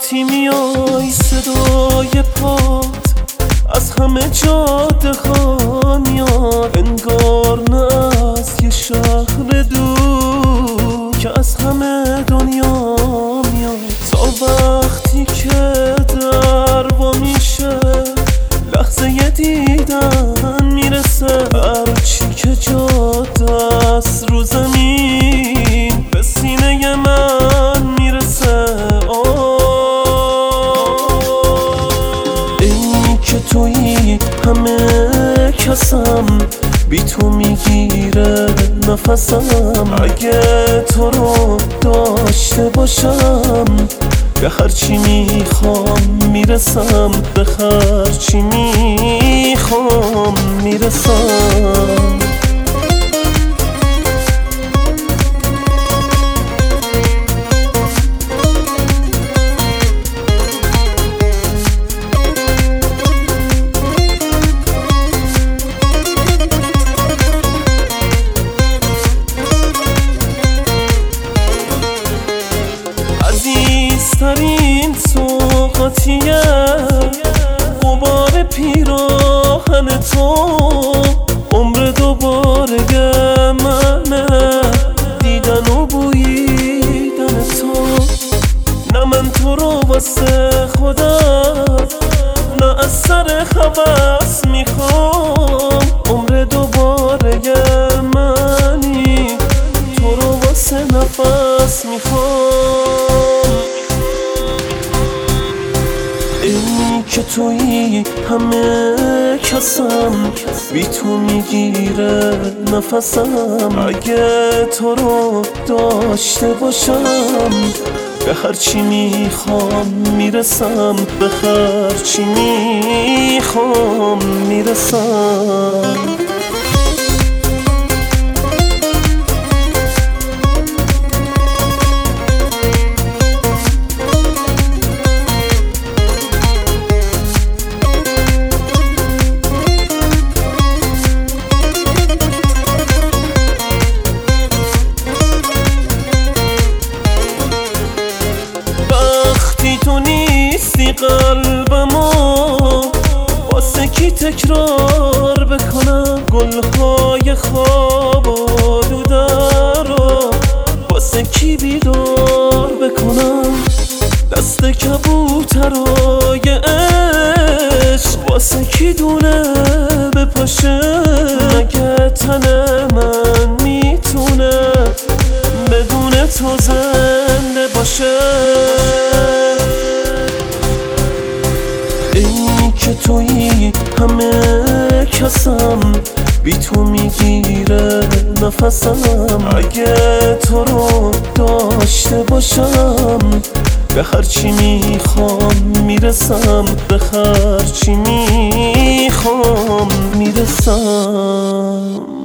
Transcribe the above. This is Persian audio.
وقتی میای صدای پات از همه جاده ها میاد، انگار نه از یه شهر دور که از همه دنیا میاد. تا وقتی که در وا میشه لحظه یه دیدن میرسه، هرچی که جاده است رو زمین به سینه من میرسه. ای که تویی همه کسم، بی تو میگیره نفسم. اگه تو رو داشته باشم به هرچی میخوام میرسم، به هرچی میخوام میرسم. عزیزترین سوغاتیه غبار پیراهن تو، عمر دوباره منه دیدن و بوییدن تو. نه من تو رو واسه خودم، نه از سر هوس میخوام. عمر دوباره منی، تو رو واسه نفس میخوام. ای که تویی همه کسم، بی تو میگیره نفسم. اگه تو رو داشته باشم به هرچی میخوام میرسم، به هرچی میخوام میرسم. تو نیستی قلبمو واسه کی تکرار بکنم، گلهای خواب آلوده رو واسه کی بیدار بکنم. دست کبوترای عشق واسه کی دونه بپاشه، مگه تن من میتونه بدون تو زنده باشه. ای که تویی همه کسم، بی تو میگیره نفسم. اگه تو رو داشته باشم به هرچی میخوام میرسم، به هرچی میخوام میرسم.